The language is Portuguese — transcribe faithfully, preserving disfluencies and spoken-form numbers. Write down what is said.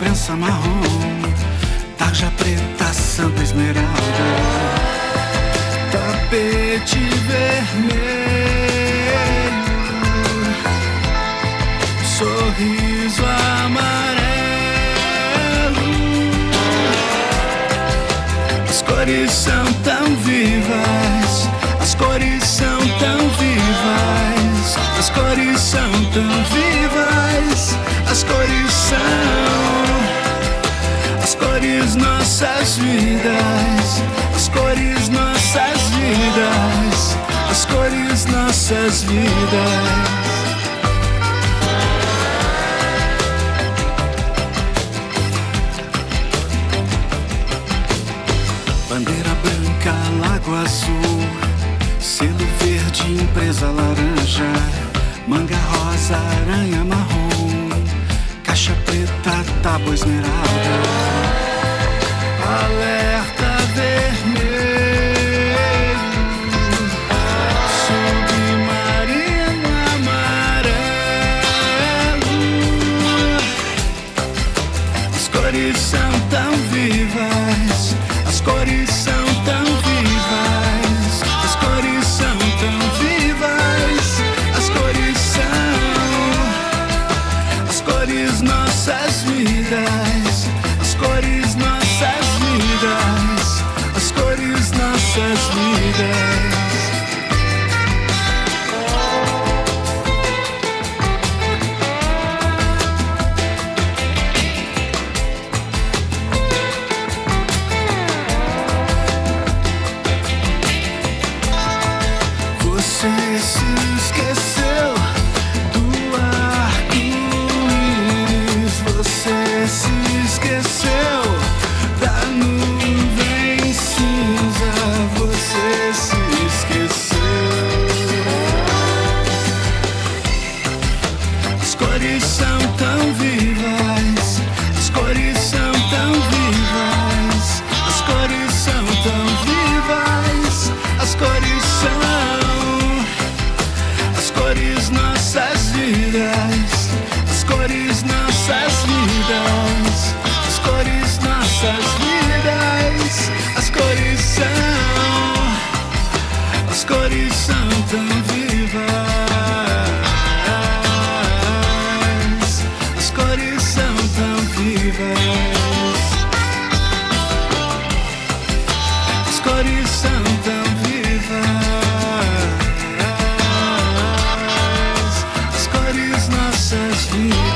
crença marrom, tarja preta, santa esmeralda, tapete vermelho, sorriso amarelo. As cores são tão vivas, as cores são tão vivas, as cores são tão vivas, as cores são, as cores nossas vidas, as cores nossas vidas, as cores nossas vidas. Bandeira branca, lago azul, selo verde, empresa laranja, manga rosa, aranha marrom, caixa preta, tábua esmeralda, alerta vermelho, submarino amarelo. As cores são tão vivas, as cores são tão vivas, as cores são tão vivas, as cores são, as cores nossas vidas, as cores nossas vidas, as cores nossas vidas. Você se esqueceu do arco-íris, você se esqueceu da nuvem cinza, você se esqueceu. As cores são tão vivas, as cores são tão vivas, as cores são tão vivas, as cores são, as cores nossas vidas, as cores nossas vidas, as cores nossas vidas, as cores são, as cores são tão vivas, as cores são tão vivas, as cores são tão vivas, as cores nossas vidas.